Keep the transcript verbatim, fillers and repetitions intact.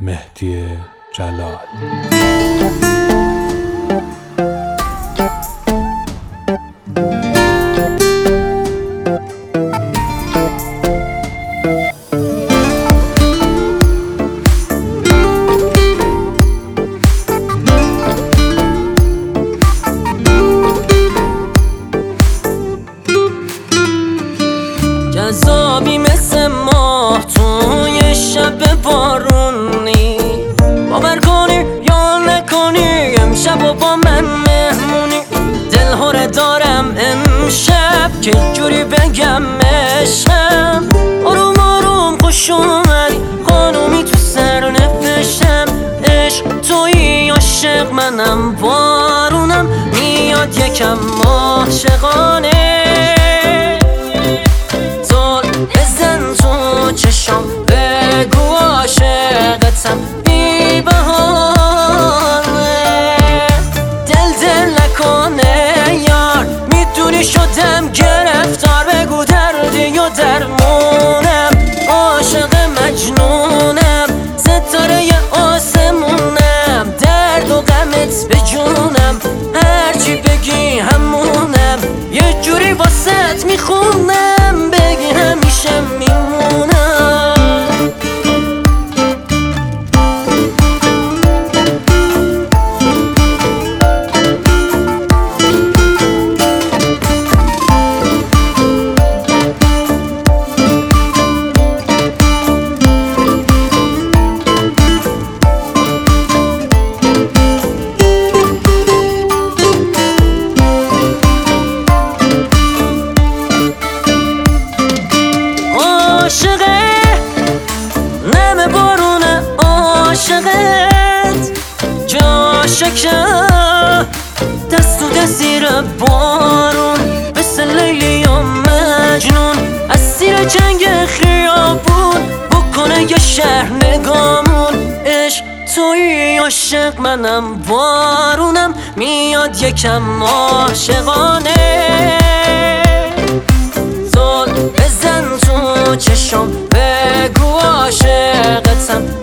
مهدی جلال. جذابی مثل ماه توی شب بارونی، باور کنی یا نکنی امشب و با من مهمونی. دلهوره دارم امشب که جوری بگمشم، آروم آروم خوش اومدی خانومی تو سر نفشم. عشق توی عاشق منم بارونم میاد یکم عاشقانه. چشم بگو عاشقتم بی بهانه، دل دل نکنه یار، میدونی شدم گرفتار. بگو دردی و درمونم، عاشق مجنونم، ستاره آسمونم، درد و غمت به جونم، هرچی بگی همونم، یه جوری واسط میخونم، بگی همیشه میمونم. عاشقه نم بارونه عاشقت، جا شکر دست و دست زیر بارون، مثل لیلی و مجنون، اسیر جنگ خیابون بکنه یه شهر نگامون. عشق توی عاشق منم بارونم میاد یکم عاشقانه. زل بزن تو چشم بگو عاشقتم